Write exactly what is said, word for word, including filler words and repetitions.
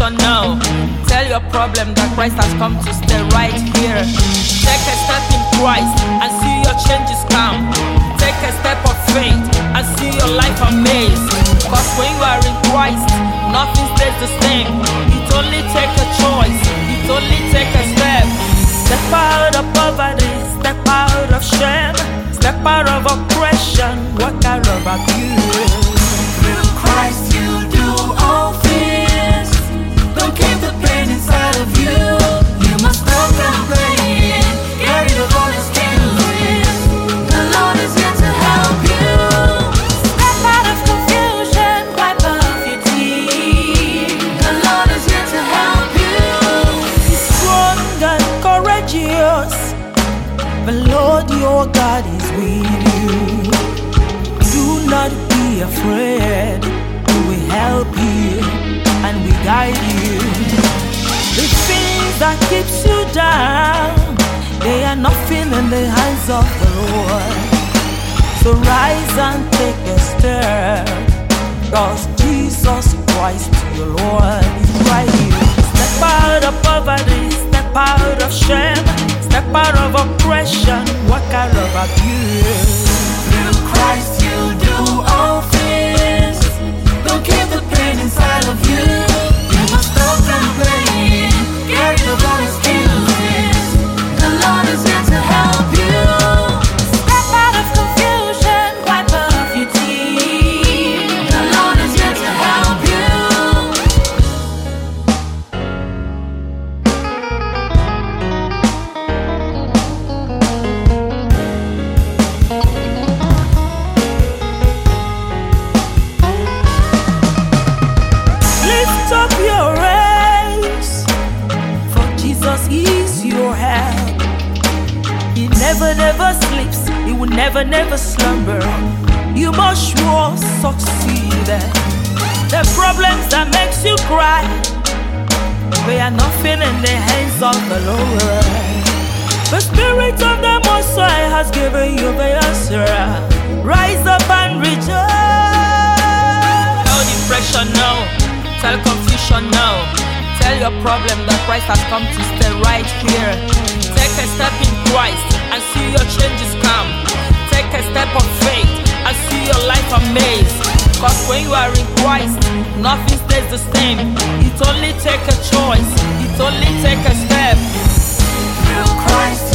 depression now. Tell your problem that Christ has come to stay right here. Take a step in Christ and see your changes come. Take a step of faith and see your life amazed. Cause when you are in Christ, nothing stays the same. It only takes a choice, it only takes a step. Step out of poverty, step out of shame, step out of oppression, walk out of abuse. Through Christ you do all things. Don't keep the pain inside of you. You must stop complaining. Carry the bonus feelings. The Lord is here to help you. Step out of confusion, wipe off your tears. The Lord is here to help you. He's strong and courageous. The Lord your God is with you. Do not be afraid. He will help you and we guide you. The things that keeps you down, they are nothing in the hands of the Lord. So rise and take a step, cause Jesus Christ your Lord is right here. Step out of poverty, step out of shame, step out of oppression, walk out of abuse. Through Christ you do all things. Don't keep the pain inside of you. You must stop complaining. Carry the bonus feelings. The Lord is here to help you. Step out of confusion, wipe off your tears. The Lord is here to help you. Lift up your race, for Jesus is your help. He never, never sleeps, he will never, never slumber. You must sure succeed. The problems that makes you cry, they are nothing in the hands of the Lord. The Spirit of the Most High has given you the answer. Rise up and rejoice. Tell depression no, tell confusion no. Tell your problem that Christ has come to stay right here. Take a step in Christ and see your changes come. Take a step of faith and see your life amazed. Cause when you are in Christ, nothing stays the same. It only takes a choice, it only takes a step. Through Christ